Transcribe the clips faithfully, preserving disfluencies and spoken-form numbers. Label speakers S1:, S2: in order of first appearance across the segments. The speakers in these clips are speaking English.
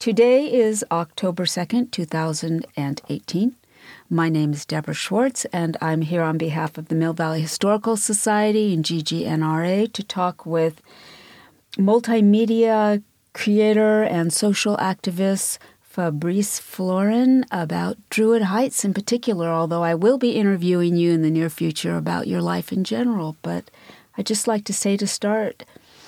S1: Today is October second, two thousand eighteen. My name is Deborah Schwartz, and I'm here on behalf of the Mill Valley Historical Society and G G N R A to talk with multimedia creator and social activist Fabrice Florin about Druid Heights in particular, although I will be interviewing you in the near future about your life in general. But I'd just like to say to start,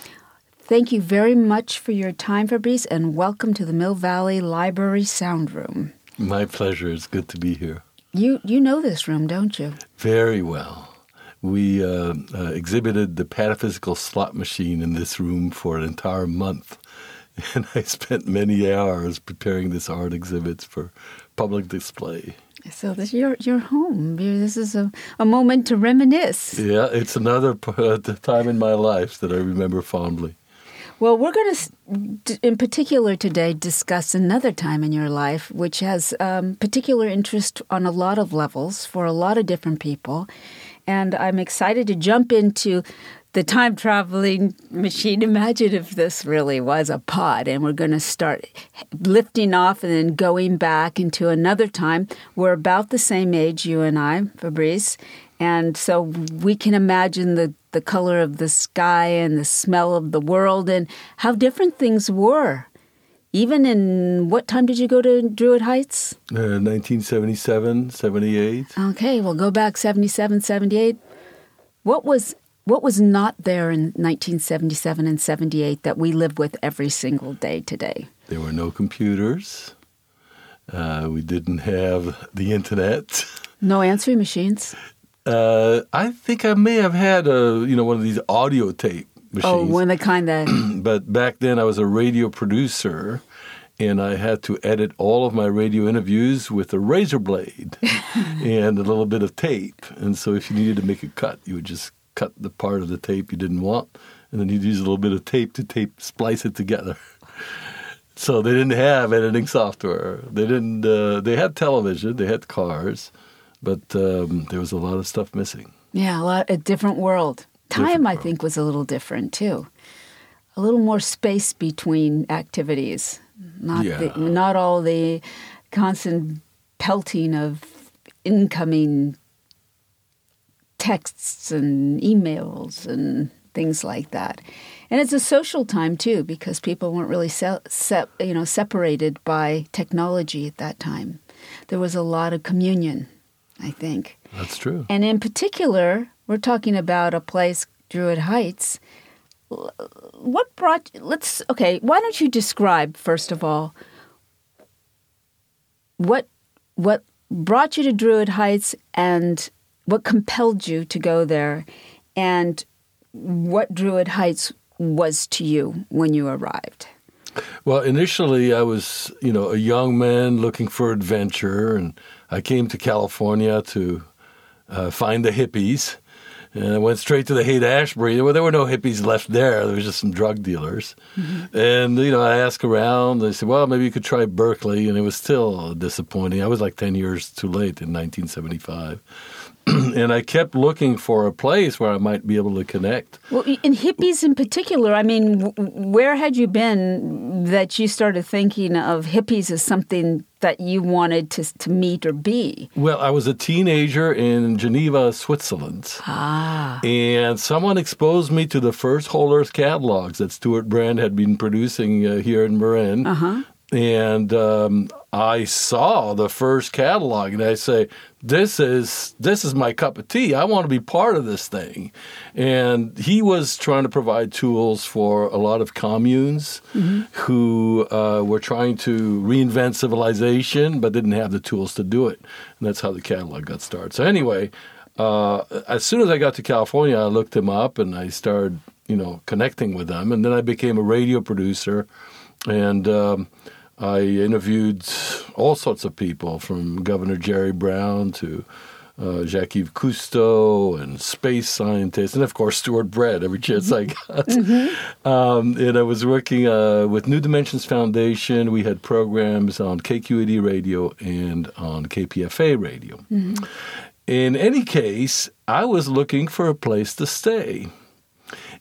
S1: thank you very much for your time, Fabrice, and welcome to the Mill Valley Library Sound Room.
S2: My pleasure. It's good to be here.
S1: You you know this room, don't you?
S2: Very well. We uh, uh, exhibited the Pataphysical slot machine in this room for an entire month. And I spent many hours preparing this art exhibit for public display.
S1: So this you're your home. You're, this is a, a moment to reminisce.
S2: Yeah, it's another uh, time in my life that I remember fondly.
S1: Well, we're going to, in particular today, discuss another time in your life, which has um, particular interest on a lot of levels for a lot of different people. And I'm excited to jump into the time-traveling machine. Imagine if this really was a pod, and we're going to start lifting off and then going back into another time. We're about the same age, you and I, Fabrice. And so we can imagine the, the color of the sky and the smell of the world and how different things were. Even in, what time did you go to Druid Heights?
S2: Uh, nineteen seventy-seven, seventy-eight.
S1: Okay, we'll go back seventy-seven, seventy-eight. What was what was not there in nineteen seventy-seven and seventy-eight that we live with every single day today?
S2: There were no computers. Uh, we didn't have the internet.
S1: No answering machines.
S2: Uh, I think I may have had a, you know, one of these audio tape machines.
S1: Oh, one of the kind that...
S2: But back then I was a radio producer, and I had to edit all of my radio interviews with a razor blade and a little bit of tape. And so if you needed to make a cut, you would just cut the part of the tape you didn't want, and then you'd use a little bit of tape to tape splice it together. So they didn't have editing software. They didn't. Uh, they had television. They had cars. But um, there was a lot of stuff missing.
S1: Yeah, a lot a different world. Time,
S2: different
S1: I
S2: world.
S1: think, was a little different, too. A little more space between activities. Not
S2: yeah.
S1: the, not all the constant pelting of incoming texts and emails and things like that. And it's a social time, too, because people weren't really se- se- you know, separated by technology at that time. There was a lot of communion, I think.
S2: That's true.
S1: And in particular, we're talking about a place, Druid Heights. What brought, let's, okay, why don't you describe, first of all, what what brought you to Druid Heights and what compelled you to go there, and what Druid Heights was to you when you arrived?
S2: Well, initially I was, you know, a young man looking for adventure, and I came to California to uh, find the hippies, and I went straight to the Haight-Ashbury. Well, there were no hippies left there. There was just some drug dealers. Mm-hmm. And, you know, I asked around. They said, well, maybe you could try Berkeley, and it was still disappointing. I was like ten years too late in nineteen seventy-five. And I kept looking for a place where I might be able to connect.
S1: Well, in hippies in particular, I mean, where had you been that you started thinking of hippies as something that you wanted to, to meet or be?
S2: Well, I was a teenager in Geneva, Switzerland.
S1: Ah.
S2: And someone exposed me to the first Holler's catalogs that Stuart Brand had been producing uh, here in Marin.
S1: Uh-huh.
S2: And um, I saw the first catalog, and I say, this is this is my cup of tea. I want to be part of this thing. And he was trying to provide tools for a lot of communes mm-hmm. who uh, were trying to reinvent civilization but didn't have the tools to do it. And that's how the catalog got started. So anyway, uh, as soon as I got to California, I looked him up, and I started, you know, connecting with them. And then I became a radio producer, and um, I interviewed all sorts of people, from Governor Jerry Brown to uh, Jacques-Yves Cousteau and space scientists, and of course Stuart Brand, every chance I got. Mm-hmm. Um, and I was working uh, with New Dimensions Foundation. We had programs on K Q E D radio and on K P F A radio. Mm-hmm. In any case, I was looking for a place to stay.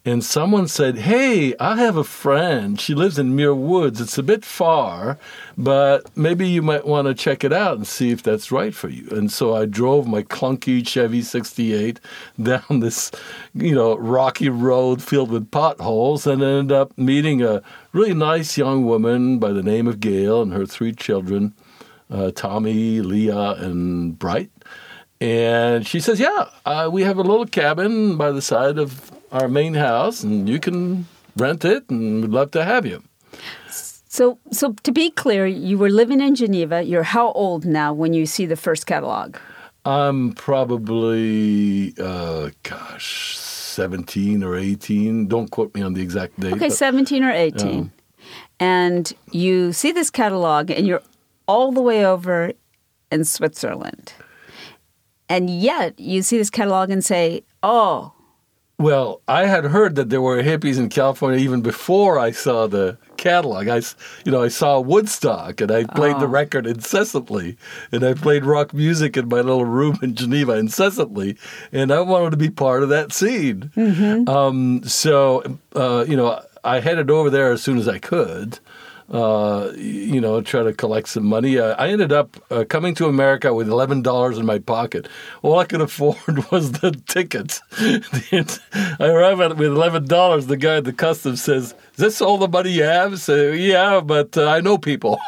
S2: And someone said, hey, I have a friend. She lives in Muir Woods. It's a bit far, but maybe you might want to check it out and see if that's right for you. And so I drove my clunky Chevy sixty-eight down this, you know, rocky road filled with potholes and ended up meeting a really nice young woman by the name of Gail and her three children, uh, Tommy, Leah, and Bright. And she says, yeah, uh, we have a little cabin by the side of our main house, and you can rent it, and we'd love to have you.
S1: So, so to be clear, you were living in Geneva. You're how old now when you see the first catalog?
S2: I'm probably, uh, gosh, seventeen or eighteen. Don't quote me on the exact date.
S1: Okay,
S2: but,
S1: seventeen or eighteen. Um, and you see this catalog, and you're all the way over in Switzerland. And yet you see this catalog and say, oh.
S2: Well, I had heard that there were hippies in California even before I saw the catalog. I, you know, I saw Woodstock, and I played oh. the record incessantly. And I played rock music in my little room in Geneva incessantly. And I wanted to be part of that scene. Mm-hmm. Um, so, uh, you know, I headed over there as soon as I could. Uh, you know, try to collect some money. Uh, I ended up uh, coming to America with eleven dollars in my pocket. All I could afford was the ticket. I arrive at with eleven dollars. The guy at the customs says, "Is this all the money you have?" I say, "Yeah, but uh, I know people."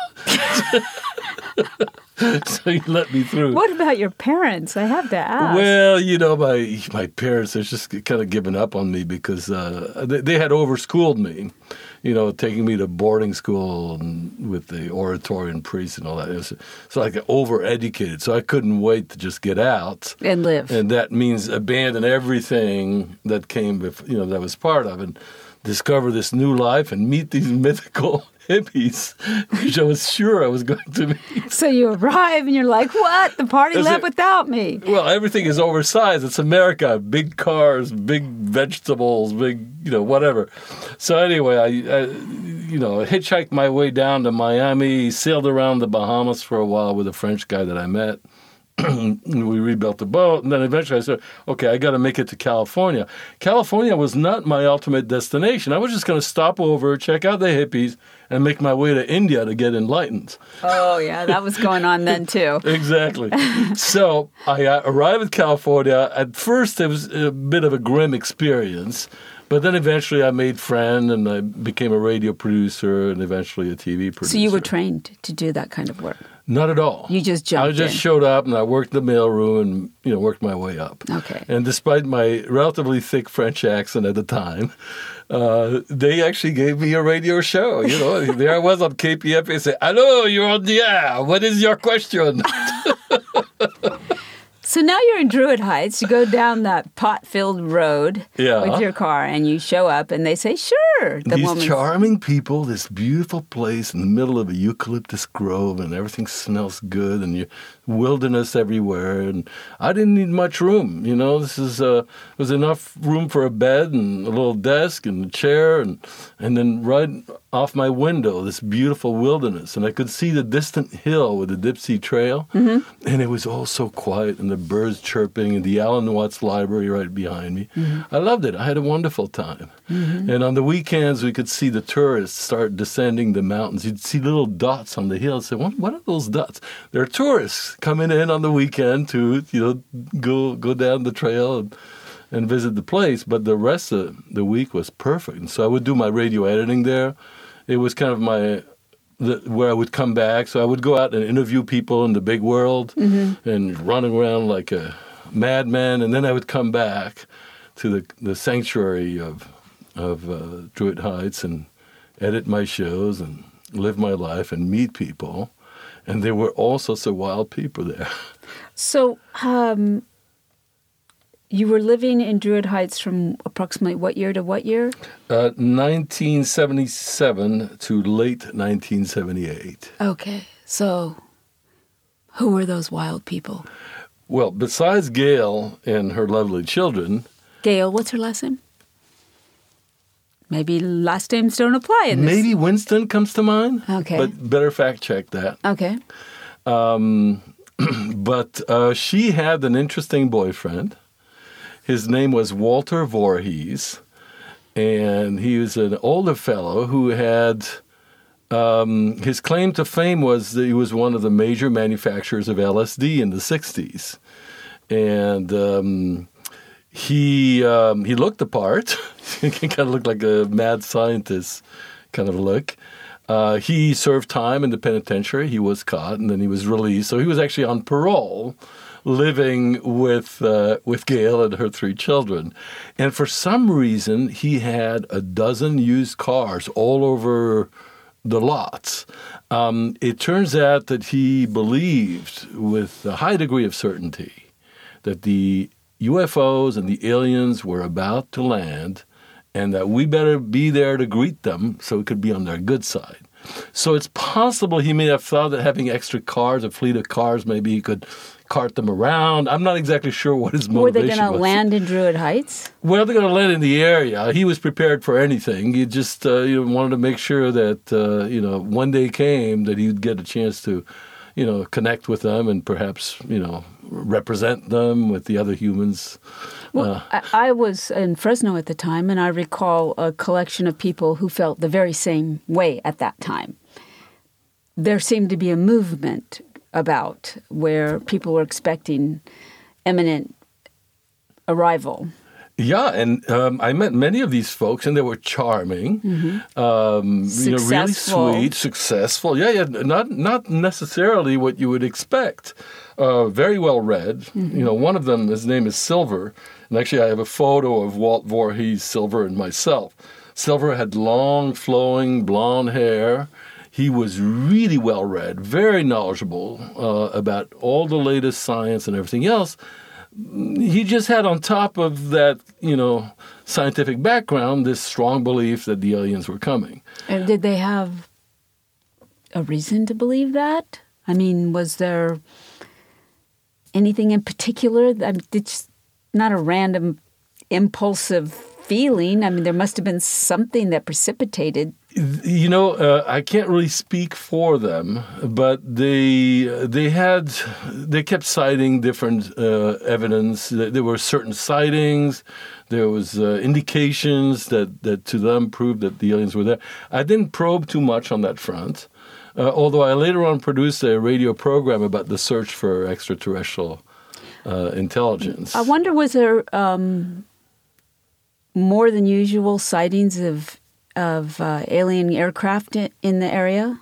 S2: So he let me through.
S1: What about your parents? I have to ask.
S2: Well, you know, my my parents have just kind of given up on me because uh, they, they had overschooled me. You know, taking me to boarding school and with the Oratorian priest and all that. It was, so I got overeducated. So I couldn't wait to just get out.
S1: And live.
S2: And that means abandon everything that came, before, you know, that was part of, and discover this new life and meet these mythical hippies, which I was sure I was going to meet.
S1: So you arrive and you're like, what? The party
S2: Is
S1: left
S2: it,
S1: without me.
S2: Well, everything is oversized. It's America. Big cars, big vegetables, big, you know, whatever. So anyway, I, I you know, hitchhiked my way down to Miami, sailed around the Bahamas for a while with a French guy that I met. We rebuilt the boat, and then eventually I said, okay, I got to make it to California. California was not my ultimate destination. I was just going to stop over, check out the hippies, and make my way to India to get enlightened.
S1: Oh, yeah, that was going on then, too.
S2: Exactly. So I uh, arrived in California. At first, it was a bit of a grim experience, but then eventually I made friends, and I became a radio producer and eventually a T V producer.
S1: So you were trained to do that kind of work?
S2: Not at all.
S1: You just jumped
S2: I just
S1: in.
S2: showed up and I worked the mailroom and, you know, worked my way up.
S1: Okay.
S2: And despite my relatively thick French accent at the time, uh, they actually gave me a radio show. You know, there I was on K P F A and say, "Hello, you're on the air. What is your question?"
S1: So now you're in Druid Heights. You go down that pot-filled road
S2: yeah.
S1: with your car, and you show up, and they say, sure. The
S2: These
S1: woman's...
S2: charming people, this beautiful place in the middle of a eucalyptus grove, and everything smells good, and you wilderness everywhere. And I didn't need much room. You know, this is uh, was enough room for a bed and a little desk and a chair, and and then right off my window, this beautiful wilderness, and I could see the distant hill with the Dipsy Trail, mm-hmm. and it was all so quiet, and the birds chirping, and the Alan Watts Library right behind me. Mm-hmm. I loved it. I had a wonderful time. Mm-hmm. And on the weekends, we could see the tourists start descending the mountains. You'd see little dots on the hill and say, what, what are those dots? They're tourists coming in on the weekend to, you know, go go down the trail and, and visit the place. But the rest of the week was perfect. And so I would do my radio editing there. It was kind of my... The, where I would come back. So I would go out and interview people in the big world mm-hmm. and running around like a madman. And then I would come back to the, the sanctuary of of uh, Druid Heights and edit my shows and live my life and meet people. And there were all sorts of wild people there.
S1: So um, you were living in Druid Heights from approximately what year to what year?
S2: Uh, nineteen seventy-seven to late nineteen seventy-eight.
S1: Okay. So who were those wild people?
S2: Well, besides Gail and her lovely children...
S1: Gail, what's her last name? Maybe last names don't apply in this.
S2: Maybe Winston comes to mind.
S1: Okay.
S2: But better fact check that.
S1: Okay.
S2: Um, but uh, she had an interesting boyfriend. His name was Walter Voorhees. and he was an older fellow who had um, his claim to fame was that he was one of the major manufacturers of L S D in the sixties, and um, he um, he looked the part. He kind of looked like a mad scientist kind of look. Uh, he served time in the penitentiary. He was caught, and then he was released. So he was actually on parole, living with uh, with Gail and her three children. And for some reason, he had a dozen used cars all over the lots. Um, it turns out that he believed with a high degree of certainty that the U F Os and the aliens were about to land, and that we better be there to greet them so it could be on their good side. So it's possible he may have thought that having extra cars, a fleet of cars, maybe he could cart them around. I'm not exactly sure what his motivation was.
S1: Were they going to land in Druid Heights?
S2: Well, they're going to land in the area. He was prepared for anything. He just uh, you know, wanted to make sure that uh, you know one day came that he'd get a chance to you know connect with them and perhaps you know represent them with the other humans.
S1: Well,
S2: uh,
S1: I, I was in Fresno at the time, and I recall a collection of people who felt the very same way at that time. There seemed to be a movement about where people were expecting imminent arrival.
S2: Yeah, and um, I met many of these folks, and they were charming,
S1: mm-hmm.
S2: um, you know, really sweet, successful. Yeah, yeah, not not necessarily what you would expect. Uh, very well read. Mm-hmm. You know, one of them, his name is Silver, and actually I have a photo of Walt Voorhees, Silver, and myself. Silver had long, flowing blonde hair. He was really well read, very knowledgeable uh, about all the latest science and everything else. He just had on top of that, you know, scientific background, this strong belief that the aliens were coming.
S1: And did they have a reason to believe that? I mean, was there anything in particular? I mean, it's not a random, impulsive feeling. I mean, there must have been something that precipitated.
S2: You know, uh, I can't really speak for them, but they they had they kept citing different uh, evidence. There were certain sightings. There was uh, indications that, that to them proved that the aliens were there. I didn't probe too much on that front, uh, although I later on produced a radio program about the search for extraterrestrial uh, intelligence.
S1: I wonder, was there um, more than usual sightings of of uh, alien aircraft in the area?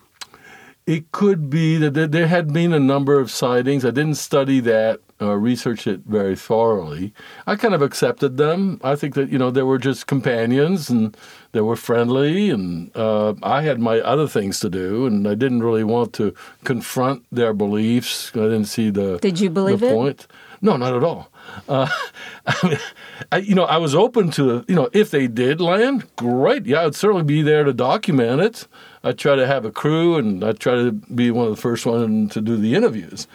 S2: It could be that there had been a number of sightings. I didn't study that or research it very thoroughly. I kind of accepted them. I think that, you know, they were just companions and they were friendly, and uh, I had my other things to do, and I didn't really want to confront their beliefs. I didn't see the,
S1: Did you believe
S2: the
S1: it?
S2: point. No, not at all. Uh, I mean, I, you know, I was open to, you know, if they did land, great. Yeah, I'd certainly be there to document it. I'd try to have a crew, and I'd try to be one of the first ones to do the interviews.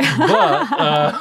S2: But uh,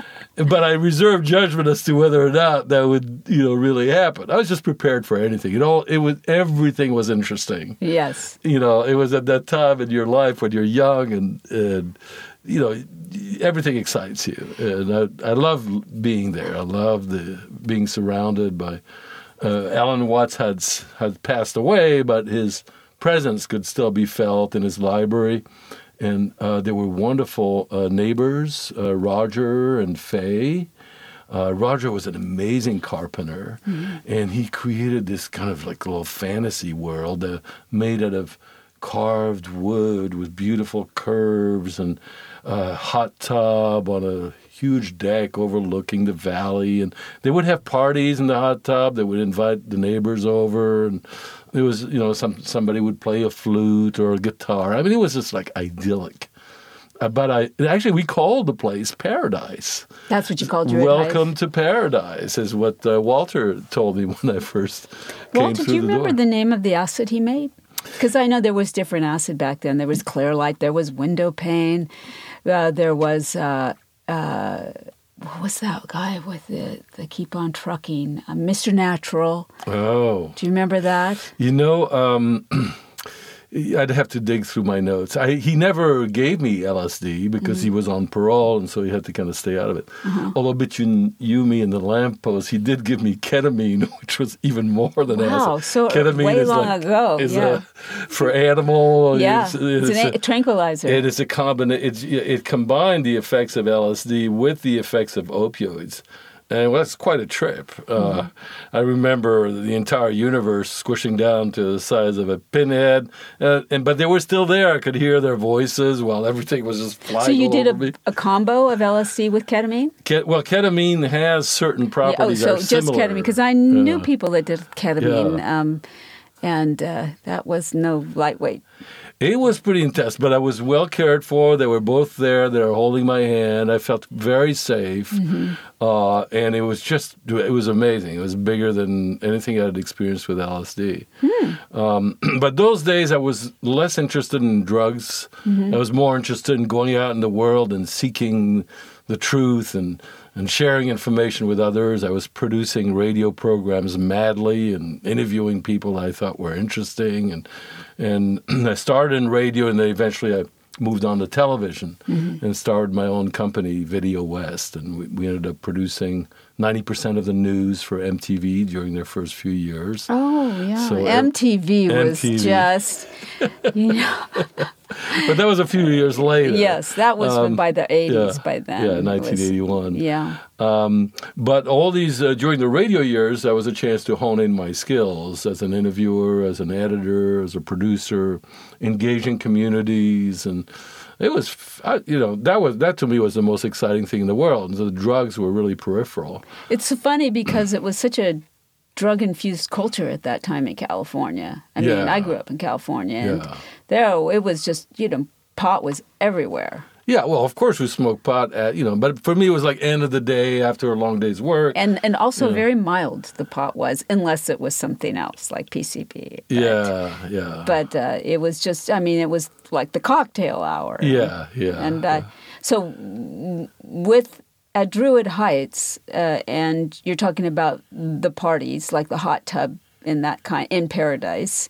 S2: but I reserved judgment as to whether or not that would, you know, really happen. I was just prepared for anything. You know, it was everything was interesting.
S1: Yes.
S2: You know, it was at that time in your life when you're young and, and you know, everything excites you. And I, I love being there. I love the being surrounded by. Uh, Alan Watts had had passed away, but his presence could still be felt in his library. And uh, there were wonderful uh, neighbors, uh, Roger and Faye. Uh, Roger was an amazing carpenter, mm-hmm. and he created this kind of like little fantasy world uh, made out of carved wood with beautiful curves and a hot tub on a huge deck overlooking the valley. And they would have parties in the hot tub. They would invite the neighbors over, and it was, you know, some somebody would play a flute or a guitar. I mean, it was just like idyllic. Uh, but I actually, we called the place Paradise.
S1: That's what you called your
S2: Welcome
S1: life.
S2: to Paradise is what uh, Walter told me when I first came
S1: Walter,
S2: through
S1: do you
S2: the
S1: remember
S2: door.
S1: the name of the acid he made? Because I know there was different acid back then. There was Clearlight, there was Window Pane, uh, there was, uh, uh, what was that guy with the, the Keep On Trucking? Uh, Mister Natural.
S2: Oh.
S1: Do you remember that?
S2: You know, um, I'd have to dig through my notes. I, he never gave me L S D because mm-hmm. he was on parole, and so he had to kind of stay out of it. Uh-huh. Although between you, me, and the lamppost, he did give me ketamine, which was even more than
S1: wow,
S2: L S D.
S1: So
S2: ketamine
S1: way
S2: is
S1: long
S2: like,
S1: ago.
S2: Is
S1: yeah.
S2: a, for animal.
S1: Yeah,
S2: it's,
S1: it's,
S2: it's
S1: an
S2: a,
S1: a tranquilizer.
S2: It is a combina- it's, It combined the effects of L S D with the effects of opioids. And well, that's quite a trip. Mm-hmm. Uh, I remember the entire universe squishing down to the size of a pinhead, uh, and but they were still there. I could hear their voices while everything was just flying.
S1: So you
S2: all
S1: did
S2: over
S1: a,
S2: me.
S1: a combo of L S D with ketamine?
S2: Ket- well, ketamine has certain properties.
S1: Yeah, oh, so
S2: that are
S1: just
S2: similar.
S1: ketamine, because I knew
S2: Yeah.
S1: people that did ketamine,
S2: Yeah.
S1: um, and uh, that was no lightweight.
S2: It was pretty intense, but I was well cared for. They were both there. They were holding my hand. I felt very safe. Mm-hmm. Uh, and it was just, it was amazing. It was bigger than anything I had experienced with L S D. Hmm. Um, but those days I was less interested in drugs. Mm-hmm. I was more interested in going out in the world and seeking the truth and and sharing information with others. I was producing radio programs madly and interviewing people I thought were interesting. And and I started in radio, and then eventually I moved on to television mm-hmm. and started my own company, Video West. And we, we ended up producing ninety percent of the news for M T V during their first few years.
S1: Oh, yeah.
S2: So,
S1: M T V was
S2: M T V.
S1: just, you know.
S2: But that was a few years later.
S1: Yes, that was
S2: Um,
S1: by the eighties
S2: yeah,
S1: by then.
S2: Yeah,
S1: It was-
S2: nineteen eighty-one.
S1: yeah.
S2: Um, but all these, uh, during the radio years, that was a chance to hone in my skills as an interviewer, as an editor, as a producer, engaging communities. And it was, I- you know, that was that to me was the most exciting thing in the world. And so the drugs were really peripheral.
S1: It's so funny because it was such a drug-infused culture at that time in California. I mean,
S2: Yeah.
S1: I grew up in California, and
S2: Yeah.
S1: there it was just, you know, pot was everywhere.
S2: Yeah, well, of course we smoked pot, at, you know, but for me it was like end of the day after a long day's work.
S1: And and also
S2: Yeah.
S1: very mild, the pot was, unless it was something else like P C P. But,
S2: yeah, yeah.
S1: But uh, it was just, I mean, it was like the cocktail hour.
S2: yeah, yeah.
S1: And uh,
S2: yeah.
S1: so w- with at Druid Heights, uh, and you're talking about the parties, like the hot tub in that kind, in Paradise.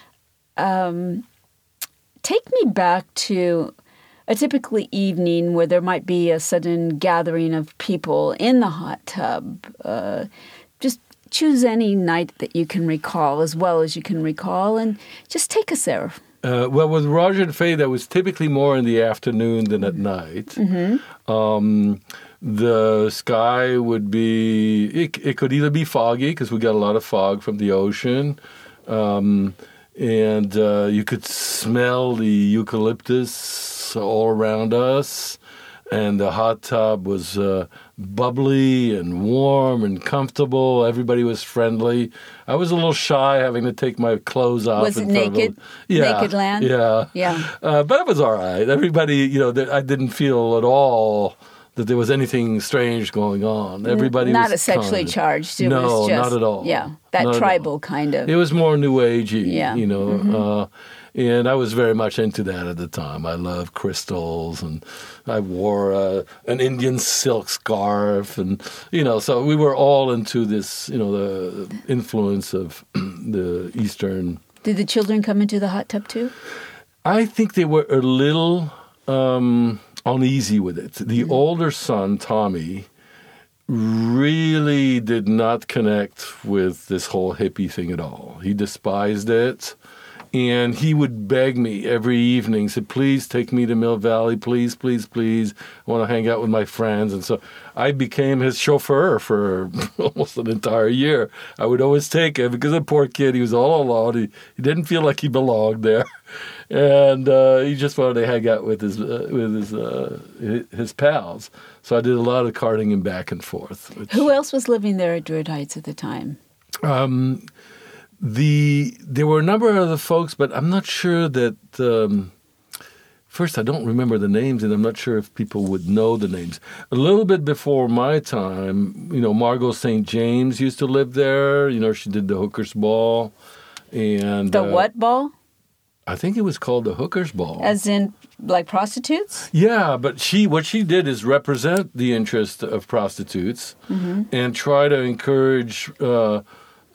S1: Um, take me back to a typical evening where there might be a sudden gathering of people in the hot tub. Uh, just choose any night that you can recall as well as you can recall, and just take us there.
S2: Uh, well, with Roger and Faye, that was typically more in the afternoon than at night. Mm-hmm. Um, the sky would be, it, it could either be foggy, because we got a lot of fog from the ocean, um, and uh, you could smell the eucalyptus all around us, and the hot tub was uh, bubbly and warm and comfortable. Everybody was friendly. I was a little shy having to take my clothes off.
S1: Was it
S2: in front of
S1: naked?
S2: a- yeah,
S1: Naked land?
S2: Yeah.
S1: Yeah.
S2: Uh, but it was all right. Everybody, you know, th- I didn't feel at all that there was anything strange going on. Everybody
S1: Not
S2: was
S1: a sexually
S2: kind.
S1: charged. It
S2: no,
S1: was just,
S2: not at all.
S1: Yeah, that
S2: Not at
S1: tribal
S2: all.
S1: kind of.
S2: It was more New Agey,
S1: Yeah.
S2: you know.
S1: Mm-hmm.
S2: Uh, and I was very much into that at the time. I loved crystals, and I wore uh, an Indian silk scarf, and you know, so we were all into this, you know, the influence of the Eastern.
S1: Did the children come into the hot tub too?
S2: I think they were a little um, uneasy with it. The
S1: Mm-hmm.
S2: older son, Tommy, really did not connect with this whole hippie thing at all. He despised it. And he would beg me every evening, said, please take me to Mill Valley, please, please, please. I want to hang out with my friends. And so I became his chauffeur for almost an entire year. I would always take him because the poor kid, he was all alone. He, he didn't feel like he belonged there. And uh, he just wanted to hang out with his uh, with his, uh, his his pals. So I did a lot of carting him back and forth. Which,
S1: Who else was living there at Druid Heights at the time?
S2: Um, the there were a number of other folks, but I'm not sure that. Um, first, I don't remember the names, and I'm not sure if people would know the names. A little bit before my time, you know, Margot Saint James used to live there. You know, she did the Hookers Ball, and
S1: The
S2: uh,
S1: what ball?
S2: I think it was called the Hookers Ball.
S1: As in, like prostitutes?
S2: Yeah, but she what she did is represent the interest of prostitutes
S1: Mm-hmm.
S2: and try to encourage, uh,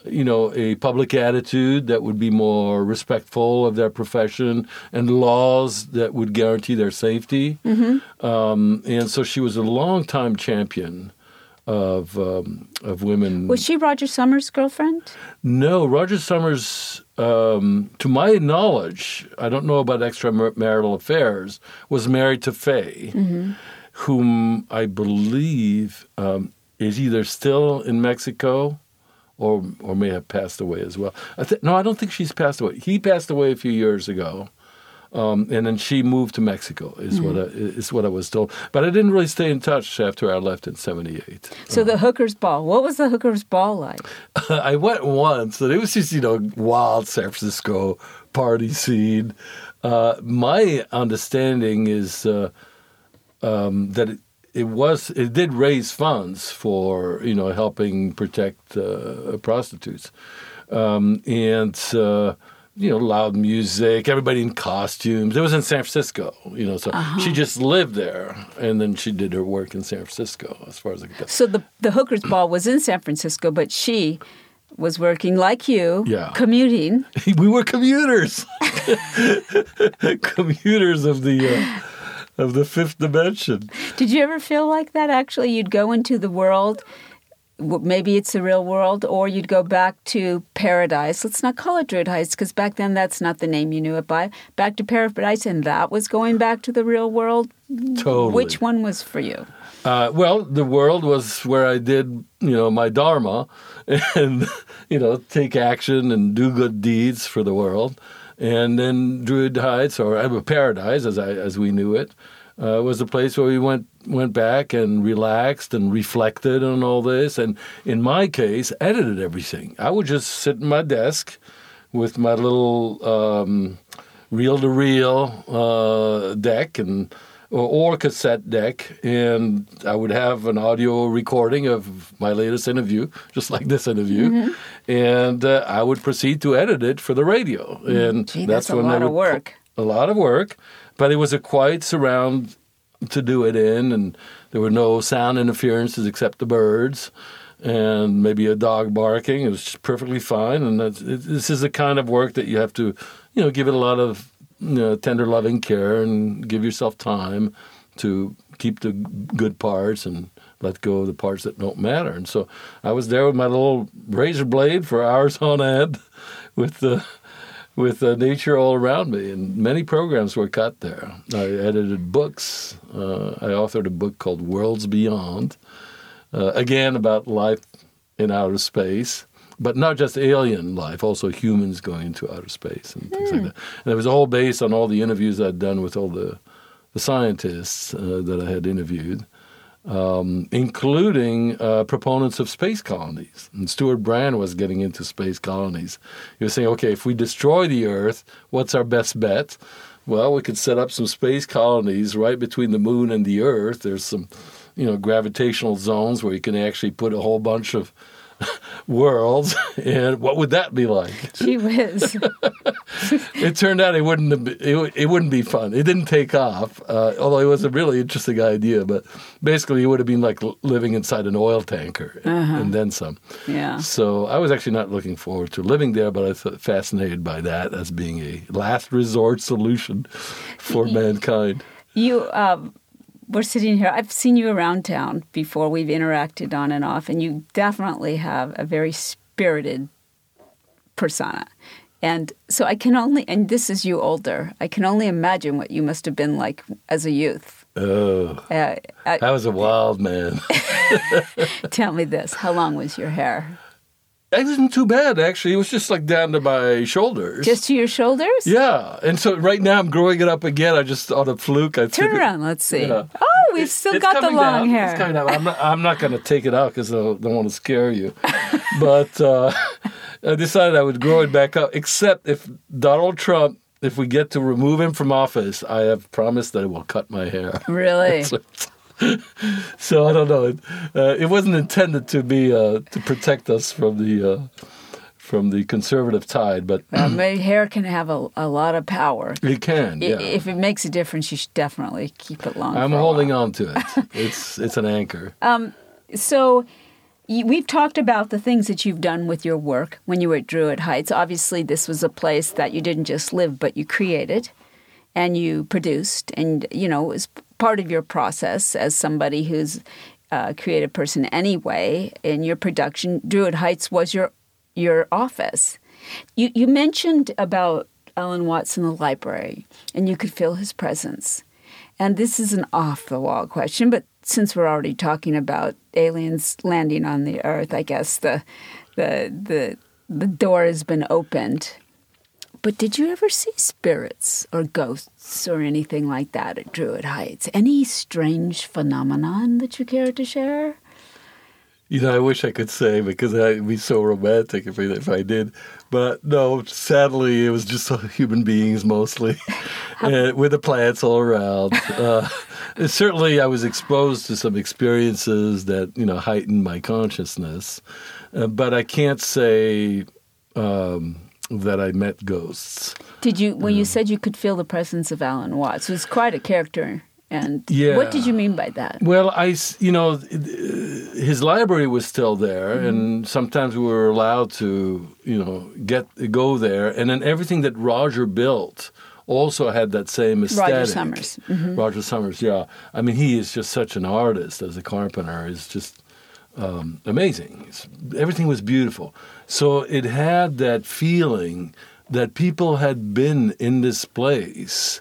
S2: you know, a public attitude that would be more respectful of their profession and laws that would guarantee their safety. Mm-hmm. Um, and so she was a longtime champion of um, of women.
S1: Was she Roger Summers' girlfriend?
S2: No, Roger Summers, um, to my knowledge, I don't know about extramarital affairs, was married to Faye, mm-hmm. whom I believe um, is either still in Mexico or or may have passed away as well. I th- no, I don't think she's passed away. He passed away a few years ago. Um, and then she moved to Mexico, is mm-hmm. what I, is what I was told. But I didn't really stay in touch after I left in seventy-eight.
S1: So um, the Hookers Ball, what was the Hookers Ball like?
S2: I went once, and it was just, you know, wild San Francisco party scene. Uh, my understanding is uh, um, that it, it was it did raise funds for, you know, helping protect uh, prostitutes, um, and. Uh, You know, loud music, everybody in costumes. It was in San Francisco, you know, so uh-huh. she just lived there, and then she did her work in San Francisco, as far as I can tell.
S1: So the the Hookers Ball was in San Francisco, but she was working like you,
S2: yeah.
S1: commuting.
S2: We were commuters, commuters of the uh, of the fifth dimension.
S1: Did you ever feel like that? Actually, you'd go into the world. Maybe it's the real world, or you'd go back to Paradise. Let's not call it Druid Heights, because back then that's not the name you knew it by. Back to Paradise, and that was going back to the real world?
S2: Totally.
S1: Which one was for you?
S2: Uh, well, the world was where I did, you know, my dharma and, you know, take action and do good deeds for the world. And then Druid Heights, or uh, Paradise, as I as we knew it, uh, was a place where we went went back and relaxed and reflected on all this. And in my case, edited everything. I would just sit in my desk with my little um, reel-to-reel uh, deck and or, or cassette deck, and I would have an audio recording of my latest interview, just like this interview, mm-hmm. and uh, I would proceed to edit it for the radio. And
S1: Gee,
S2: that's,
S1: that's a
S2: when
S1: lot
S2: I
S1: of work.
S2: A lot of work, but it was a quiet surround to do it in, and there were no sound interferences except the birds and maybe a dog barking. It was just perfectly fine, and that's, it, this is the kind of work that you have to, you know, give it a lot of, you know, tender, loving care and give yourself time to keep the good parts and let go of the parts that don't matter. And so I was there with my little razor blade for hours on end with the with uh, nature all around me, and many programs were cut there. I edited books. Uh, I authored a book called Worlds Beyond, uh, again about life in outer space, but not just alien life, also humans going into outer space and things mm. like that. And it was all based on all the interviews I'd done with all the, the scientists uh, that I had interviewed, Um, including uh, proponents of space colonies. And Stuart Brand was getting into space colonies. He was saying, okay, if we destroy the Earth, what's our best bet? Well, we could set up some space colonies right between the moon and the Earth. There's some, you know, gravitational zones where you can actually put a whole bunch of worlds, and what would that be like?
S1: Gee whiz.
S2: It turned out it wouldn't have been, it, it wouldn't be fun. It didn't take off, uh, although it was a really interesting idea. But basically, it would have been like living inside an oil tanker uh-huh. and then some.
S1: Yeah.
S2: So I was actually not looking forward to living there, but I was fascinated by that as being a last resort solution for mankind.
S1: You. Um... We're sitting here. I've seen you around town before. We've interacted on and off, and you definitely have a very spirited persona. And so I can only, and this is you older, I can only imagine what you must have been like as a youth.
S2: Oh, uh, I, I was a wild man.
S1: Tell me this. How long was your hair?
S2: It wasn't too bad, actually. It was just like down to my shoulders.
S1: Just to your shoulders?
S2: Yeah. And so right now I'm growing it up again. I just, on a fluke. I
S1: Turn around.
S2: It,
S1: let's see.
S2: Yeah.
S1: Oh, we've
S2: it's,
S1: still
S2: it's
S1: got the long
S2: down.
S1: hair.
S2: It's coming down. I'm not, I'm not going to take it out because I don't want to scare you. But uh, I decided I would grow it back up, except if Donald Trump, if we get to remove him from office, I have promised that I will cut my hair.
S1: Really?
S2: So I don't know. It, uh, it wasn't intended to be uh, to protect us from the uh, from the conservative tide, but
S1: well, my hair can have a, a lot of power.
S2: It can. Yeah.
S1: If it makes a difference, you should definitely keep it long.
S2: I'm
S1: for
S2: holding
S1: a while.
S2: on to it. It's it's an anchor.
S1: Um. So, We've talked about the things that you've done with your work when you were at Druid Heights. Obviously, this was a place that you didn't just live, but you created and you produced. And, you know, it was part of your process as somebody who's a creative person anyway. In your production, Druid Heights was your your office. You, you mentioned about Alan Watts in the library, and you could feel his presence. And this is an off-the-wall question, but since we're already talking about aliens landing on the Earth, I guess the the the the door has been opened. But did you ever see spirits or ghosts or anything like that at Druid Heights? Any strange phenomenon that you care to share?
S2: You know, I wish I could say, because I'd be so romantic if I, if I did. But no, sadly, it was just human beings mostly, and with the plants all around. Uh, certainly, I was exposed to some experiences that, you know, heightened my consciousness. Uh, but I can't say um, that I met ghosts.
S1: Did you, when um, you said you could feel the presence of Alan Watts, who's quite a character? And
S2: yeah.
S1: What did you mean by that?
S2: Well, I, you know, his library was still there, mm-hmm. and sometimes we were allowed to, you know, get go there. And then everything that Roger built also had that same aesthetic.
S1: Roger Summers. Mm-hmm.
S2: Roger Summers, yeah. I mean, he is just such an artist as a carpenter. It's just um, amazing. It's, everything was beautiful. So it had that feeling that people had been in this place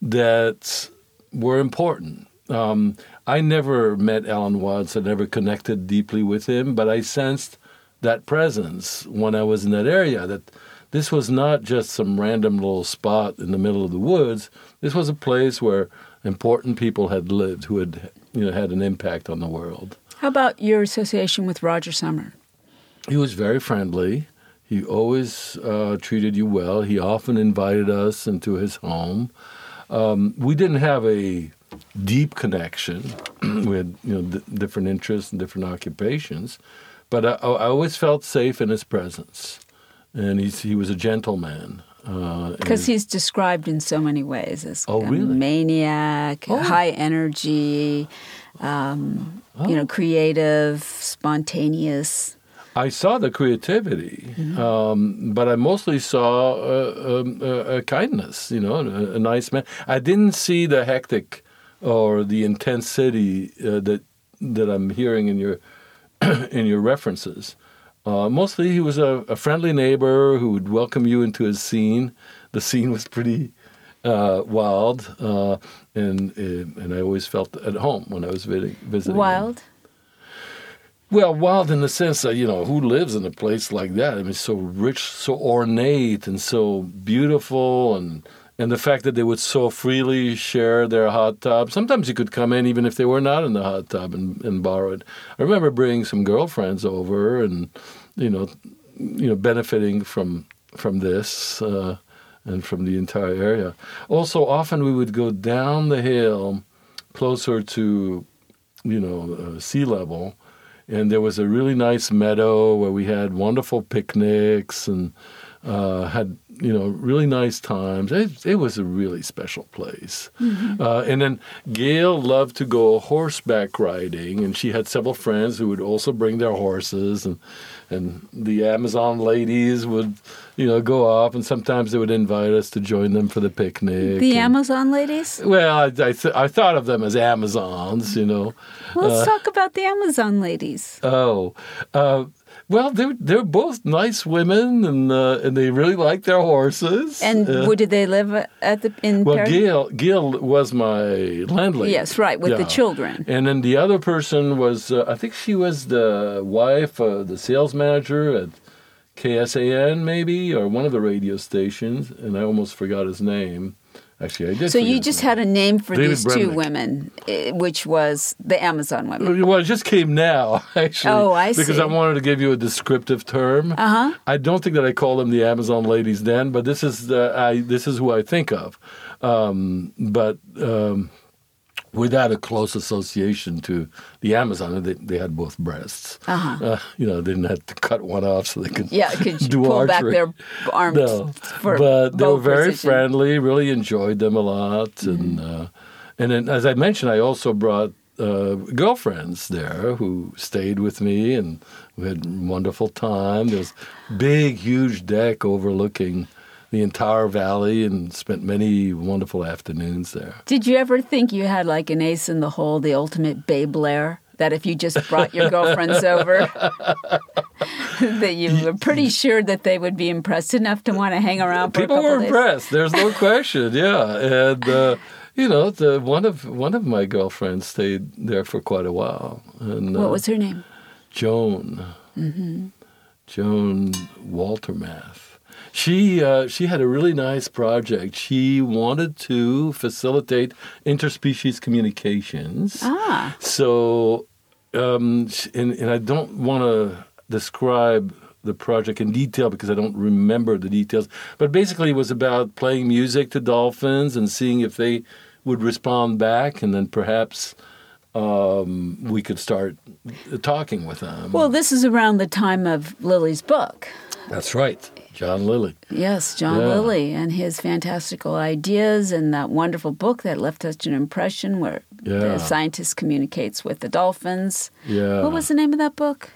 S2: that were important. Um, I never met Alan Watts. I never connected deeply with him, but I sensed that presence when I was in that area, that this was not just some random little spot in the middle of the woods. This was a place where important people had lived who had, you know, had an impact on the world.
S1: How about your association with Roger Sommer?
S2: He was very friendly. He always uh, treated you well. He often invited us into his home. Um, we didn't have a deep connection. We had, you know, d- different interests and different occupations, but I, I always felt safe in his presence, and he's, he was a gentleman.
S1: Because uh, he's described in so many ways as
S2: oh,
S1: a
S2: really?
S1: maniac,
S2: oh.
S1: high energy, um, oh. you know, creative, spontaneous.
S2: I saw the creativity, mm-hmm. um, but I mostly saw uh, um, uh, a kindness, you know, a, a nice man. I didn't see the hectic or the intensity uh, that that I'm hearing in your in your references. Uh, mostly, he was a, a friendly neighbor who would welcome you into his scene. The scene was pretty uh, wild, uh, and uh, and I always felt at home when I was visiting. visiting
S1: wild.
S2: Him. Well, wild in the sense that, you know, who lives in a place like that? I mean, so rich, so ornate, and so beautiful, and and the fact that they would so freely share their hot tub. Sometimes you could come in even if they were not in the hot tub and, and borrow it. I remember bringing some girlfriends over and, you know, you know, benefiting from from this uh, and from the entire area. Also, often we would go down the hill closer to, you know, uh, sea level. And there was a really nice meadow where we had wonderful picnics and uh, had, you know, really nice times. It, it was a really special place. Mm-hmm. Uh, and then Gail loved to go horseback riding, and she had several friends who would also bring their horses, and and the Amazon ladies would, you know, go off, and sometimes they would invite us to join them for the picnic.
S1: The
S2: and,
S1: Amazon ladies?
S2: Well, I, I, th- I thought of them as Amazons, you know.
S1: Well, let's
S2: uh,
S1: talk about the Amazon ladies.
S2: Oh, uh, well, they're they're both nice women, and uh, and they really like their horses.
S1: And
S2: uh,
S1: where did they live at the in
S2: Well,
S1: Paris?
S2: Gail Gail was my landlady.
S1: Yes, right, with
S2: yeah.
S1: the children.
S2: And then the other person was, uh, I think she was the wife of the sales manager at K S A N, maybe, or one of the radio stations, and I almost forgot his name. Actually, I did.
S1: So you just had a name for
S2: David
S1: these
S2: Bremnick.
S1: two women, which was the Amazon women.
S2: Well, it just came now, actually.
S1: Oh, I see.
S2: Because I wanted to give you a descriptive term.
S1: Uh-huh.
S2: I don't think that I called them the Amazon ladies then, but this is the I this is who I think of. Um, but um, without a close association to the Amazon, they, they had both breasts.
S1: Uh-huh.
S2: Uh, you know, they didn't have to cut one off so they could
S1: yeah, could
S2: do
S1: pull
S2: archery.
S1: back their arms
S2: No,
S1: for
S2: but they were very
S1: precision.
S2: friendly. Really enjoyed them a lot, mm-hmm. and uh, and then as I mentioned, I also brought uh, girlfriends there who stayed with me, and we had a wonderful time. There was a big, huge deck overlooking the entire valley, and spent many wonderful afternoons there.
S1: Did you ever think you had like an ace in the hole, the ultimate babe lair? That if you just brought your girlfriends over, that you were pretty sure that they would be impressed enough to want to hang around for
S2: People
S1: a couple
S2: were
S1: days?
S2: impressed. There's no question. Yeah, and uh, you know, the, one of one of my girlfriends stayed there for quite a while. And
S1: What
S2: uh,
S1: was her name?
S2: Joan.
S1: Mm-hmm.
S2: Joan Waltermath. She uh, she had a really nice project. She wanted to facilitate interspecies communications.
S1: Ah.
S2: So, um, and, and I don't want to describe the project in detail because I don't remember the details. But basically, it was about playing music to dolphins and seeing if they would respond back, and then perhaps um, we could start talking with them.
S1: Well, this is around the time of Lily's book.
S2: That's right. John Lilly.
S1: Yes, John
S2: Yeah.
S1: Lilly and his fantastical ideas and that wonderful book that left such an impression where
S2: Yeah.
S1: the scientist communicates with the dolphins.
S2: Yeah.
S1: What was the name of that book?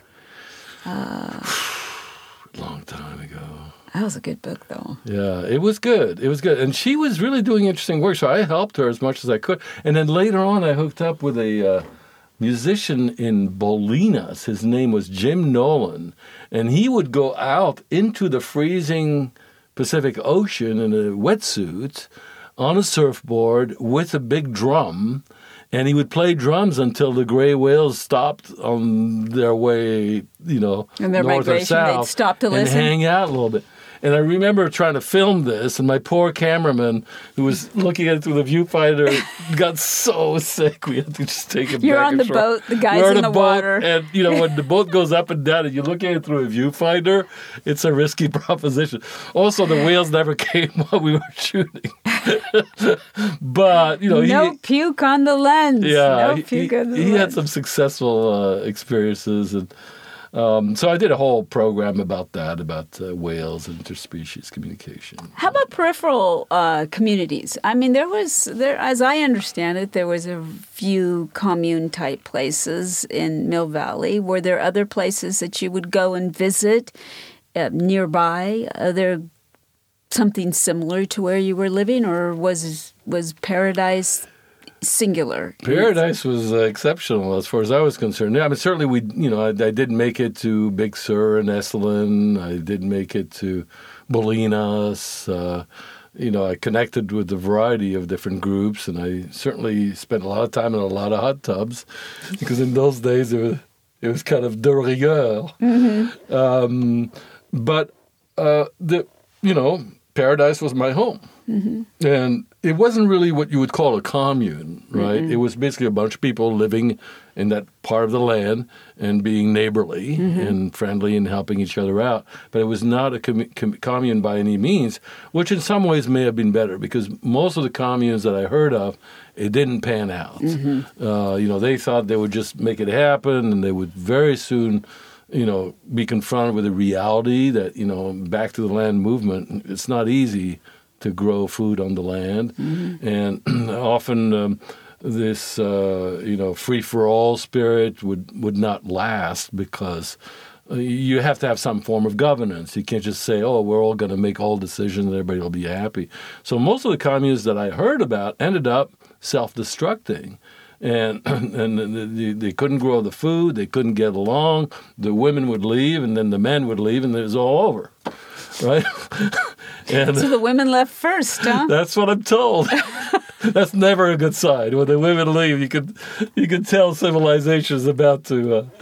S2: Long time ago.
S1: That was a good book, though.
S2: Yeah, it was good. It was good. And she was really doing interesting work, so I helped her as much as I could. And then later on, I hooked up with a uh, musician in Bolinas. His name was Jim Nolan. And he would go out into the freezing Pacific Ocean in a wetsuit on a surfboard with a big drum. And he would play drums until the gray whales stopped on their way, you know,
S1: In their
S2: north or
S1: migration,
S2: south.
S1: they'd stop to
S2: and
S1: listen?
S2: hang out a little bit. And I remember trying to film this, and my poor cameraman, who was looking at it through the viewfinder, got so sick we had to just take him
S1: You're
S2: back
S1: on the
S2: ashore.
S1: boat, the guy's
S2: We're on
S1: in
S2: a
S1: the
S2: boat,
S1: water.
S2: And, you know, when the boat goes up and down and you look at it through a viewfinder, it's a risky proposition. Also, the whales never came while we were shooting. But, you know,
S1: no
S2: he...
S1: puke on the lens.
S2: Yeah,
S1: no
S2: he,
S1: puke
S2: he,
S1: on the
S2: he
S1: lens.
S2: had some successful uh, experiences, and um, so I did a whole program about that, about uh, whales and interspecies communication.
S1: How about peripheral uh, communities? I mean, there was there, as I understand it, there was a few commune-type places in Mill Valley. Were there other places that you would go and visit uh, nearby? Are there something similar to where you were living, or was was Paradise singular?
S2: Paradise was uh, exceptional as far as I was concerned. Yeah, I mean, certainly we, you know, I, I did make it to Big Sur and Esalen. I did make it to Bolinas. Uh, you know, I connected with a variety of different groups, and I certainly spent a lot of time in a lot of hot tubs because in those days it was it was kind of de rigueur. Mm-hmm. Um, but uh, the you know, Paradise was my home. Mm-hmm. And it wasn't really what you would call a commune, right? Mm-hmm. It was basically a bunch of people living in that part of the land and being neighborly mm-hmm. and friendly and helping each other out. But it was not a com- com- commune by any means, which in some ways may have been better because most of the communes that I heard of, it didn't pan out. Mm-hmm. Uh, you know, they thought they would just make it happen and they would very soon, you know, be confronted with the reality that, you know, back to the land movement, it's not easy to grow food on the land. Mm-hmm. And often um, this, uh, you know, free-for-all spirit would, would not last because uh, you have to have some form of governance. You can't just say, oh, we're all going to make all decisions and everybody will be happy. So most of the communes that I heard about ended up self-destructing. And and they, they couldn't grow the food, they couldn't get along, the women would leave, and then the men would leave, and it was all over. Right? And
S1: so the women left first, huh?
S2: That's what I'm told. That's never a good sign. When the women leave, you could you could tell civilization is about to, uh,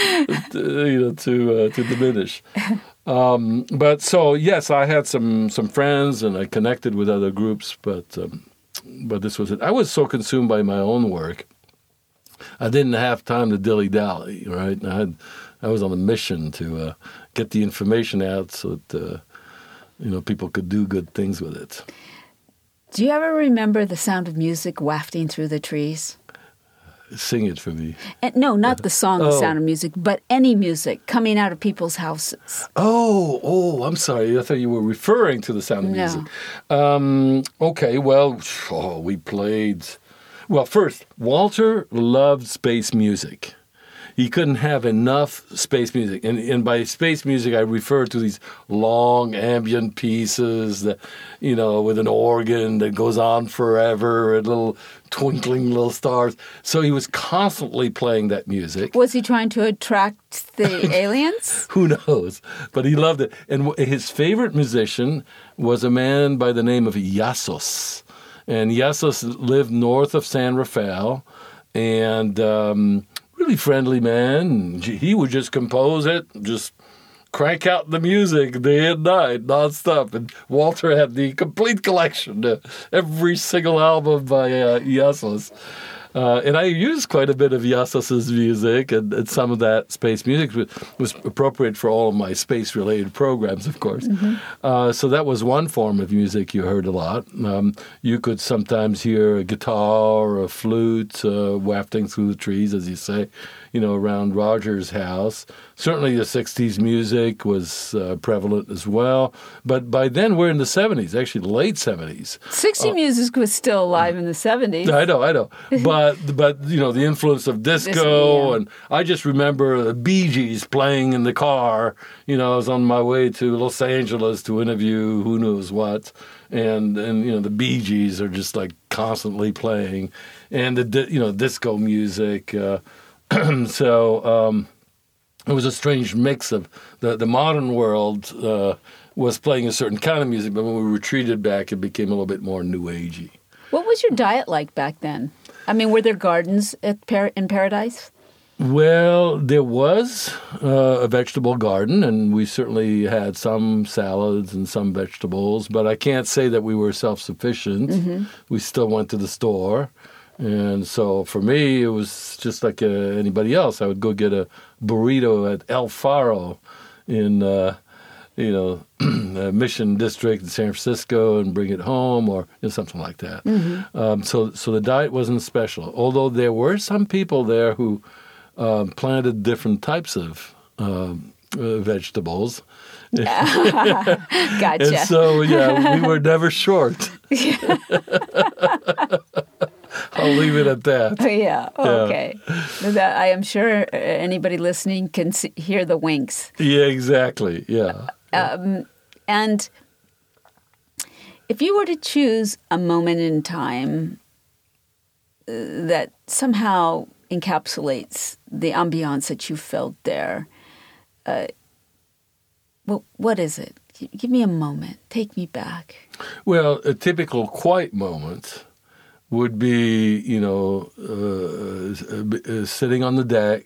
S2: to you know to uh, to diminish. Um, but so yes, I had some some friends and I connected with other groups, but um, but this was it. I was so consumed by my own work, I didn't have time to dilly dally. Right, I had I was on a mission to uh, get the information out so that. Uh, You know, people could do good things with it.
S1: Do you ever remember the sound of music wafting through the trees?
S2: Sing it for me.
S1: And, no, not the song,
S2: oh.
S1: The Sound of Music, but any music coming out of people's houses.
S2: Oh, oh, I'm sorry. I thought you were referring to The Sound of
S1: No.
S2: Music. Um, okay, well, oh, we played... Well, first, Walter loved space music. He couldn't have enough space music. And, and by space music, I refer to these long ambient pieces that, you know, with an organ that goes on forever and little twinkling little stars. So he was constantly playing that music.
S1: Was he trying to attract the aliens?
S2: Who knows? But he loved it. And his favorite musician was a man by the name of Iassos. And Iassos lived north of San Rafael. And... Um, really friendly man. He would just compose it, just crank out the music day and night, nonstop. And Walter had the complete collection, uh, every single album by uh, Iassos. Uh, and I used quite a bit of Iassos' music, and, and some of that space music was, was appropriate for all of my space-related programs, of course. Mm-hmm. Uh, so that was one form of music you heard a lot. Um, you could sometimes hear a guitar or a flute uh, wafting through the trees, as you say, you know, around Roger's house. Certainly the sixties music was uh, prevalent as well. But by then, we're in the seventies, actually the late seventies.
S1: sixties uh, music was still alive in the seventies.
S2: I know, I know. But, but you know, the influence of disco, disco yeah. and I just remember the Bee Gees playing in the car. You know, I was on my way to Los Angeles to interview who knows what. And, and you know, the Bee Gees are just like constantly playing. And, the you know, disco music. Uh, so... Um, It was a strange mix of the, the modern world uh, was playing a certain kind of music, but when we retreated back, it became a little bit more new agey.
S1: What was your diet like back then? I mean, were there gardens at Par- in Paradise?
S2: Well, there was uh, a vegetable garden, and we certainly had some salads and some vegetables, but I can't say that we were self-sufficient. Mm-hmm. We still went to the store. And so for me, it was just like uh, anybody else. I would go get a burrito at El Faro in, uh, you know, Mission District in San Francisco and bring it home or you know, something like that. Mm-hmm. Um, so so the diet wasn't special, although there were some people there who um, planted different types of um, uh, vegetables.
S1: Gotcha.
S2: And so, yeah, we were never short. I'll leave it at that.
S1: Yeah, okay. Yeah. That, I am sure anybody listening can see, hear the winks.
S2: Yeah, exactly, yeah.
S1: Um, and if you were to choose a moment in time uh, that somehow encapsulates the ambiance that you felt there, uh, well, what is it? Give me a moment. Take me back.
S2: Well, a typical quiet moment would be, you know, uh, uh, sitting on the deck,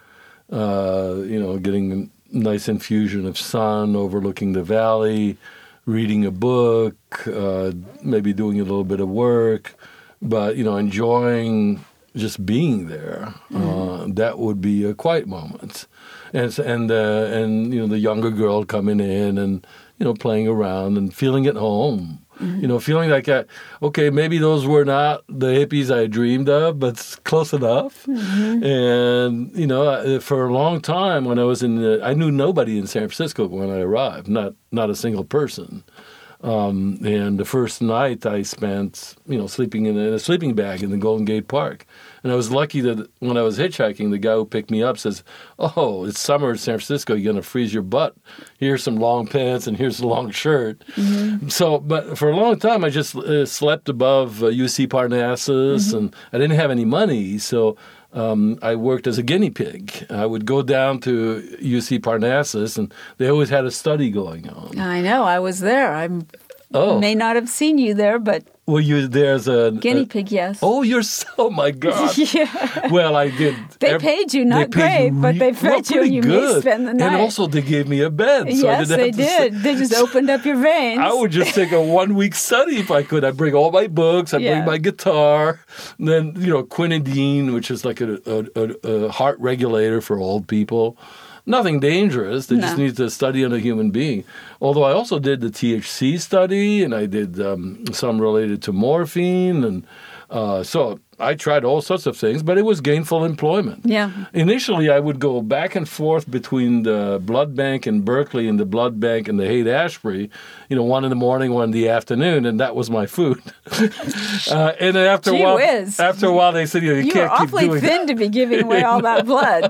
S2: uh, you know, getting a nice infusion of sun, overlooking the valley, reading a book, uh, maybe doing a little bit of work, but, you know, enjoying just being there. Mm-hmm. Uh, that would be a quiet moment. And, and, uh, and, you know, the younger girl coming in and, you know, playing around and feeling at home. Mm-hmm. You know, feeling like, I, okay, maybe those were not the hippies I dreamed of, but it's close enough. Mm-hmm. And, you know, for a long time when I was in the, I knew nobody in San Francisco when I arrived, not not a single person. Um, and the first night I spent, you know, sleeping in a sleeping bag in the Golden Gate Park. And I was lucky that when I was hitchhiking, the guy who picked me up says, oh, it's summer in San Francisco. You're going to freeze your butt. Here's some long pants and here's a long shirt. Mm-hmm. So, but for a long time, I just uh, slept above uh, U C Parnassus, mm-hmm. and I didn't have any money. So um, I worked as a guinea pig. I would go down to U C Parnassus, and they always had a study going on.
S1: I know. I was there. I
S2: oh.
S1: may not have seen you there, but...
S2: Were you there as a...
S1: Guinea
S2: a,
S1: pig, yes.
S2: Oh, you're so... Oh, my God.
S1: Yeah.
S2: Well, I did...
S1: They every, paid you, not they great, you re- but they fed well, you and you good. may spend the night.
S2: And also they gave me a bed. So
S1: yes,
S2: I
S1: they did.
S2: Say,
S1: they just opened up your veins.
S2: I would just take a one-week study if I could. I'd bring all my books. I'd yeah. bring my guitar. And then, you know, quinidine, which is like a, a, a, a heart regulator for old people. Nothing dangerous. They no. just need to study on a human being. Although I also did the T H C study, and I did um, some related to morphine, and Uh, so I tried all sorts of things, but it was gainful employment.
S1: Yeah.
S2: Initially, I would go back and forth between the blood bank in Berkeley and the blood bank in the Haight-Ashbury, you know, one in the morning, one in the afternoon, and that was my food. uh, and then after
S1: Gee
S2: a while,
S1: whiz.
S2: after a while, they said, you know, you,
S1: You
S2: can't
S1: were
S2: keep
S1: awfully
S2: doing
S1: thin to be giving away all that blood.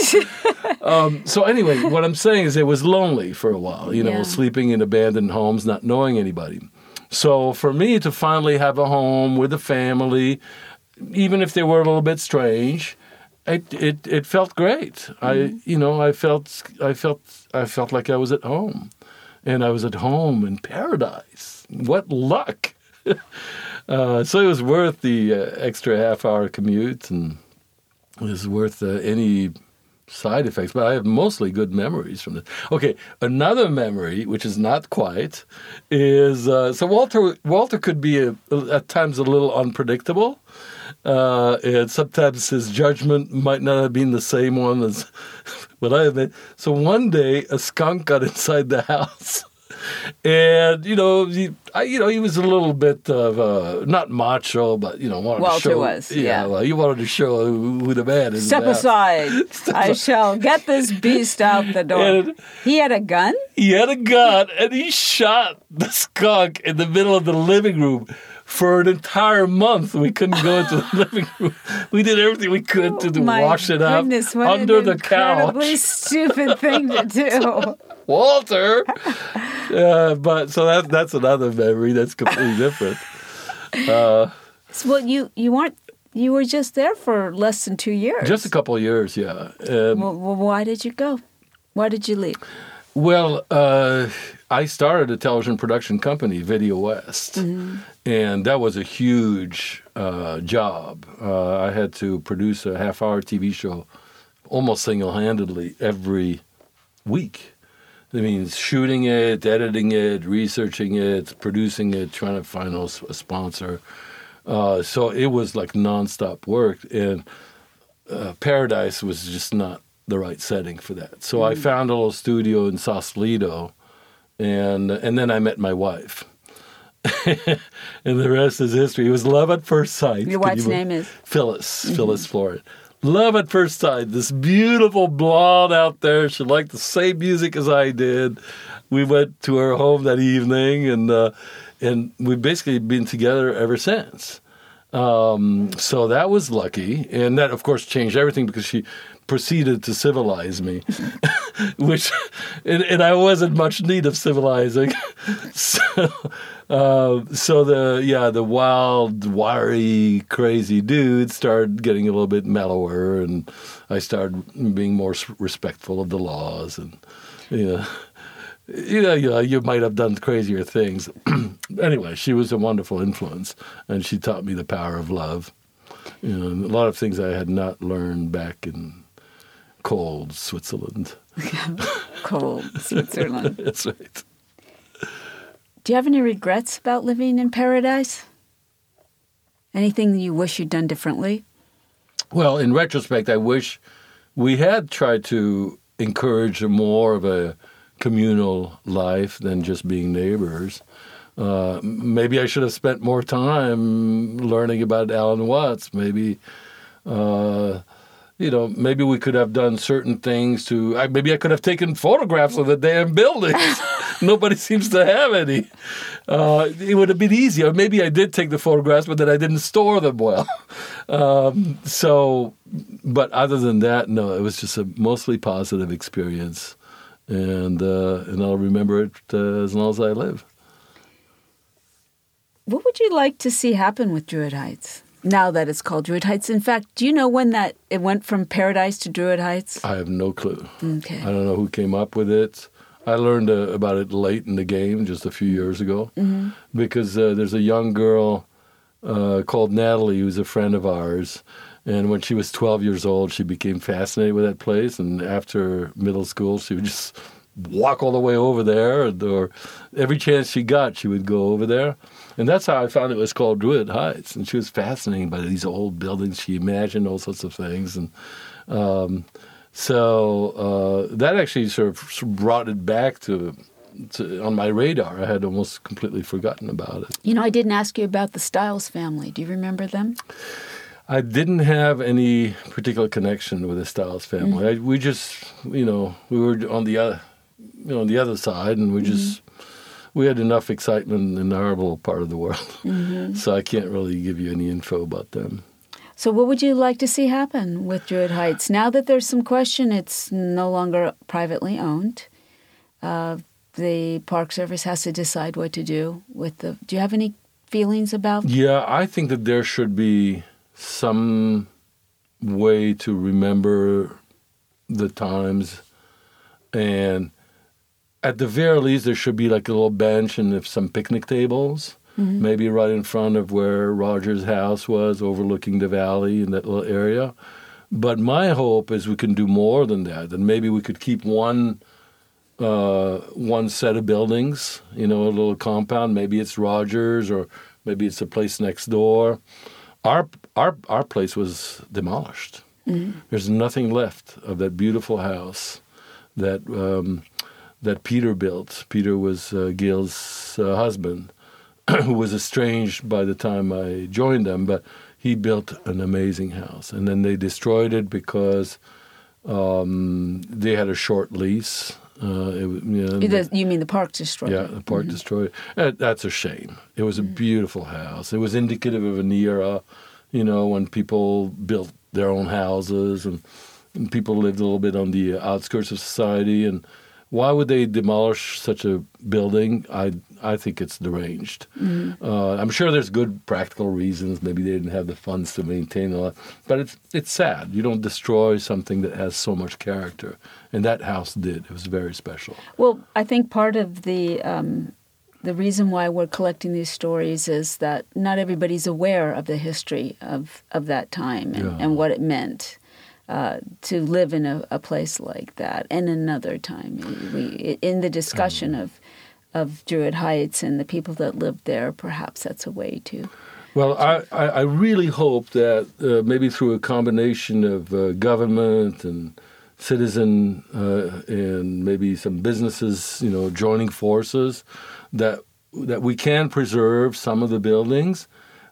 S2: um, so anyway, what I'm saying is it was lonely for a while, you know,
S1: Yeah.
S2: sleeping in abandoned homes, not knowing anybody. So for me to finally have a home with a family, even if they were a little bit strange, it it, it felt great. Mm-hmm. I you know I felt I felt I felt like I was at home, and I was at home in paradise. What luck! uh, so it was worth the uh, extra half hour commute, and it was worth uh, any side effects, but I have mostly good memories from this. Okay, another memory, which is not quite, is uh, so Walter Walter could be a, at times a little unpredictable, uh, and sometimes his judgment might not have been the same one as what I have been. So one day, a skunk got inside the house. And you know, he, I, you know, he was a little bit of uh, not macho, but you know, wanted
S1: Walter
S2: to show.
S1: was, yeah.
S2: well, he wanted to show who, who the man is.
S1: Step
S2: in the
S1: aside.
S2: Step
S1: I
S2: aside.
S1: shall get this beast out the door.
S2: And
S1: He had a gun?
S2: he had a gun, and he shot the skunk in the middle of the living room. For an entire month, we couldn't go into the living room. We did everything we could to, to
S1: My
S2: wash it up
S1: goodness, what
S2: under
S1: an
S2: the
S1: incredibly
S2: couch.
S1: stupid thing to do.
S2: Walter. Uh, but so that that's another memory that's completely different. Uh,
S1: Well, you, you weren't, you were just there for less than two years.
S2: just a couple of years, yeah. Um,
S1: Well, well, why did you go? Why did you leave?
S2: Well, uh, I started a television production company, Video West,
S1: Mm-hmm.
S2: and that was a huge uh, job. Uh, I had to produce a half-hour T V show almost single-handedly every week. That means shooting it, editing it, researching it, producing it, trying to find a sponsor. Uh, so it was like nonstop work, and uh, Paradise was just not the right setting for that. So mm. I found a little studio in Sausalito, and and then I met my wife. And the rest is history. It was love at first sight.
S1: Your
S2: Can
S1: wife's
S2: you-
S1: name is?
S2: Phyllis. Mm-hmm. Phyllis Floyd. Love at first sight. This beautiful blonde out there. She liked the same music as I did. We went to her home that evening, and uh, and we've basically been together ever since. Um, so that was lucky, and that of course changed everything because she proceeded to civilize me, which, and, and I wasn't much need of civilizing. so, uh, so the yeah the wild, wiry, crazy dude started getting a little bit mellower, and I started being more respectful of the laws, and you know. You know, you know, you might have done crazier things. Anyway, she was a wonderful influence, and she taught me the power of love. You know, and a lot of things I had not learned back in cold Switzerland.
S1: Cold Switzerland.
S2: That's right.
S1: Do you have any regrets about living in Paradise? Anything you wish you'd done differently?
S2: Well, in retrospect, I wish we had tried to encourage more of a communal life than just being neighbors. Uh, maybe I should have spent more time learning about Alan Watts. Maybe, uh, you know, maybe we could have done certain things to. I, maybe I could have taken photographs of the damn buildings. Nobody seems to have any. Uh, it would have been easier. Maybe I did take the photographs, but then I didn't store them well. um, so, but other than that, no, it was just a mostly positive experience. And uh, and I'll remember it uh, as long as I live.
S1: What would you like to see happen with Druid Heights now that it's called Druid Heights? In fact, do you know when that it went from Paradise to Druid Heights?
S2: I have no clue.
S1: Okay.
S2: I don't know who came up with it. I learned uh, about it late in the game, just a few years ago, mm-hmm. because uh, there's a young girl uh, called Natalie who's a friend of ours. And when she was twelve years old, she became fascinated with that place. And after middle school, she would just walk all the way over there. And, or every chance she got, she would go over there. And that's how I found it was called Druid Heights. And she was fascinated by these old buildings. She imagined all sorts of things. And um, so uh, that actually sort of brought it back to to, on my radar. I had almost completely forgotten about it.
S1: You know, I didn't ask you about the Stiles family. Do you remember them?
S2: I didn't have any particular connection with the Stiles family. Mm-hmm. I, we just, you know, we were on the other, you know, on the other side, and we just, mm-hmm. we had enough excitement in our little part of the world. Mm-hmm. So I can't really give you any info about them.
S1: So what would you like to see happen with Druid Heights? Now that there's some question, it's no longer privately owned. Uh, the Park Service has to decide what to do with the... Do you have any feelings about...
S2: Yeah, I think that there should be some way to remember the times, and at the very least there should be like a little bench and some picnic tables, mm-hmm. maybe right in front of where Roger's house was, overlooking the valley in that little area. But my hope is we can do more than that, and maybe we could keep one uh, one set of buildings, you know, a little compound. Maybe it's Roger's, or maybe it's a place next door. Our our our place was demolished. Mm-hmm. There's nothing left of that beautiful house that um, that Peter built. Peter was uh, Gail's uh, husband, who was estranged by the time I joined them, but he built an amazing house. And then they destroyed it because um, they had a short lease. Uh, it, you know,
S1: the, you mean the park destroyed
S2: yeah,
S1: it?
S2: Yeah, the park mm-hmm. destroyed it. Uh, that's a shame. It was a mm-hmm. beautiful house. It was indicative of an era, you know, when people built their own houses and, and people lived a little bit on the outskirts of society. And why would they demolish such a building? I I think it's deranged. Mm-hmm. Uh, I'm sure there's good practical reasons. Maybe they didn't have the funds to maintain all that. But it's it's sad. You don't destroy something that has so much character. And that house did. It was very special.
S1: Well, I think part of the um, the reason why we're collecting these stories is that not everybody's aware of the history of, of that time and, yeah. and what it meant. Uh, to live in a, a place like that, and another time, we, in the discussion um, of of Druid Heights and the people that lived there, perhaps that's a way to.
S2: Well, I, I really hope that uh, maybe through a combination of uh, government and citizen uh, and maybe some businesses, you know, joining forces, that that we can preserve some of the buildings.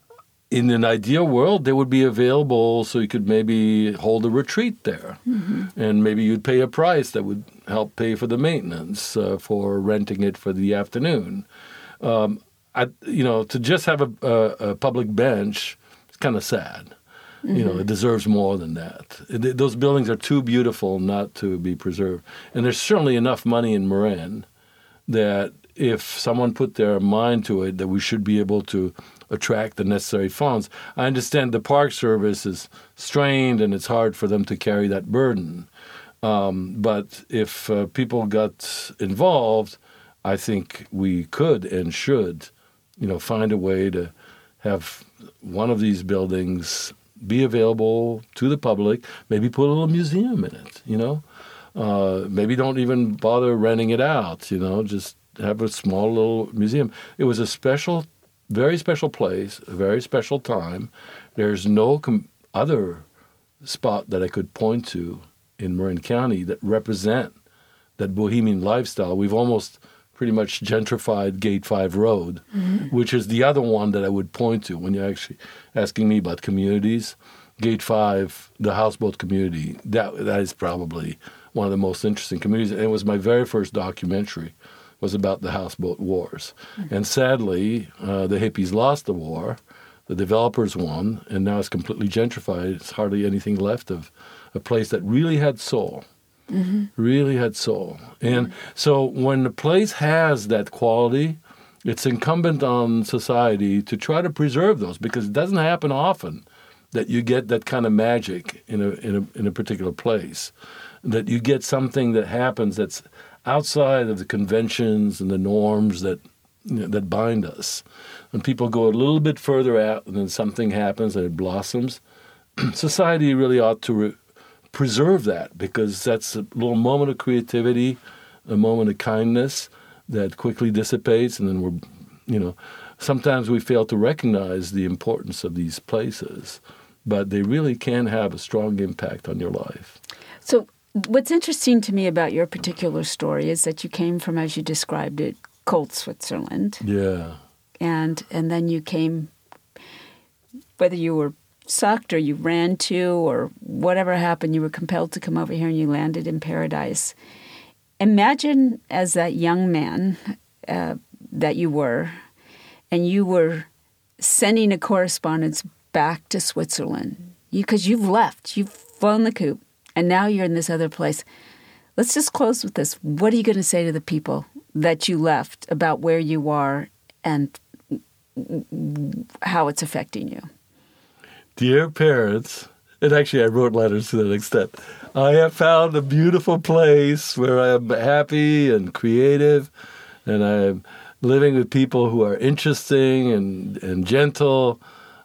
S2: In an ideal world, they would be available so you could maybe hold a retreat there. Mm-hmm. And maybe you'd pay a price that would help pay for the maintenance, uh, for renting it for the afternoon. Um, I, you know, to just have a, a, a public bench, it's kind of sad. Mm-hmm. You know, it deserves more than that. It, those buildings are too beautiful not to be preserved. And there's certainly enough money in Marin that if someone put their mind to it, that we should be able to attract the necessary funds. I understand the Park Service is strained and it's hard for them to carry that burden. Um, but if uh, people got involved, I think we could and should, you know, find a way to have one of these buildings be available to the public, maybe put a little museum in it, you know. Uh, maybe don't even bother renting it out, you know, just have a small little museum. It was a special very special place, a very special time. There's no com- other spot that I could point to in Marin County that represent that bohemian lifestyle. We've almost pretty much gentrified Gate five Road, mm-hmm. which is the other one that I would point to when you're actually asking me about communities. Gate five, the houseboat community, that that is probably one of the most interesting communities. And it was my very first documentary. Was about the houseboat wars. Mm-hmm. And sadly, uh, the hippies lost the war, the developers won, and now it's completely gentrified. It's hardly anything left of a place that really had soul, mm-hmm. really had soul. And mm-hmm. so when a place has that quality, it's incumbent on society to try to preserve those, because it doesn't happen often that you get that kind of magic in a in a, in a particular place, that you get something that happens that's outside of the conventions and the norms that you know, that bind us. When people go a little bit further out and then something happens and it blossoms, society really ought to re- preserve that, because that's a little moment of creativity, a moment of kindness that quickly dissipates, and then we're, you know, sometimes we fail to recognize the importance of these places, but they really can have a strong impact on your life.
S1: So what's interesting to me about your particular story is that you came from, as you described it, cold Switzerland.
S2: Yeah.
S1: And and then you came, whether you were sucked or you ran to or whatever happened, you were compelled to come over here and you landed in paradise. Imagine as that young man uh, that you were, and you were sending a correspondence back to Switzerland, because you, you've left, you've flown the coop, and now you're in this other place. Let's just close with this. What are you going to say to the people that you left about where you are and how it's affecting you?
S2: Dear parents, and actually I wrote letters to that extent, I have found a beautiful place where I am happy and creative, and I am living with people who are interesting and, and gentle.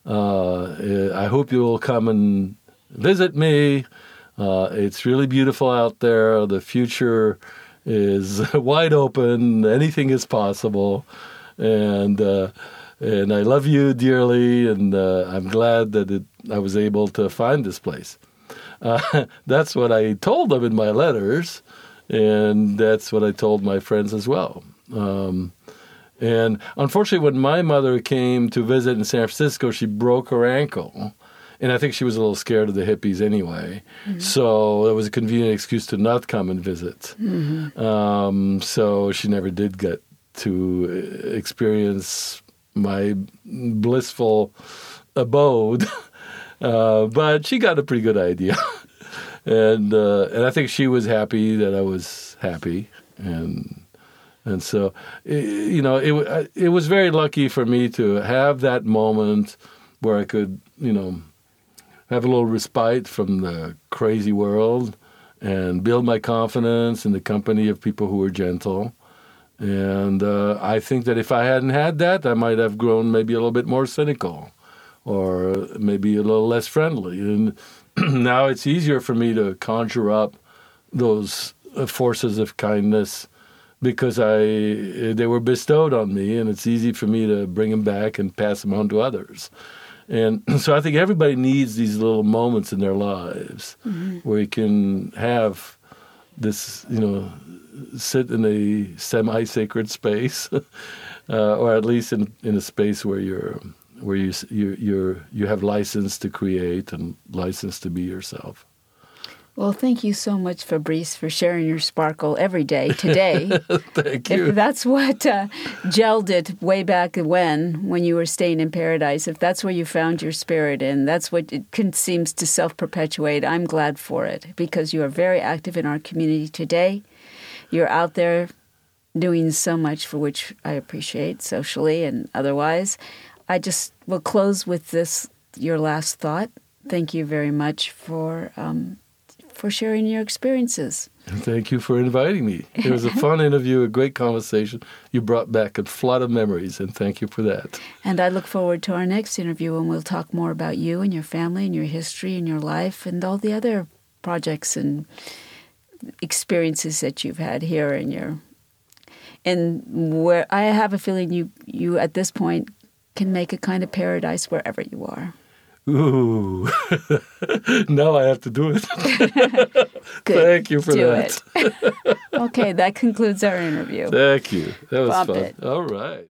S2: Uh, I hope you will come and visit me. Uh, it's really beautiful out there. The future is wide open. Anything is possible. And uh, and I love you dearly, and uh, I'm glad that it, I was able to find this place. Uh, that's what I told them in my letters, and that's what I told my friends as well. Um, and unfortunately, when my mother came to visit in San Francisco, she broke her ankle. And I think she was a little scared of the hippies anyway. Mm-hmm. So it was a convenient excuse to not come and visit. Mm-hmm. Um, so she never did get to experience my blissful abode. uh, but she got a pretty good idea. and uh, and I think she was happy that I was happy. And and so, you know, it, it was very lucky for me to have that moment where I could, you know, have a little respite from the crazy world and build my confidence in the company of people who were gentle. And uh, I think that if I hadn't had that, I might have grown maybe a little bit more cynical or maybe a little less friendly. And now it's easier for me to conjure up those uh, forces of kindness because I they were bestowed on me, and it's easy for me to bring them back and pass them on to others. And so I think everybody needs these little moments in their lives mm-hmm. where you can have this, you know, sit in a semi-sacred space, uh, or at least in, in a space where you're where you you you're you have license to create and license to be yourself.
S1: Well, thank you so much, Fabrice, for sharing your sparkle every day today.
S2: Thank you.
S1: If that's what uh, gelled it way back when, when you were staying in paradise, if that's where you found your spirit in, that's what it can, seems to self-perpetuate, I'm glad for it, because you are very active in our community today. You're out there doing so much for which I appreciate socially and otherwise. I just will close with this, your last thought. Thank you very much for... Um, for sharing your experiences.
S2: And thank you for inviting me. It was a fun interview, a great conversation. You brought back a flood of memories, and thank you for that.
S1: And I look forward to our next interview, when we'll talk more about you and your family and your history and your life and all the other projects and experiences that you've had here in your... And where I have a feeling you, you at this point, can make a kind of paradise wherever you are.
S2: Ooh, now I have to do it.
S1: Good.
S2: Thank you for
S1: do
S2: that.
S1: It. Okay, that concludes our interview.
S2: Thank you. That was
S1: Bump
S2: fun.
S1: it.
S2: All right.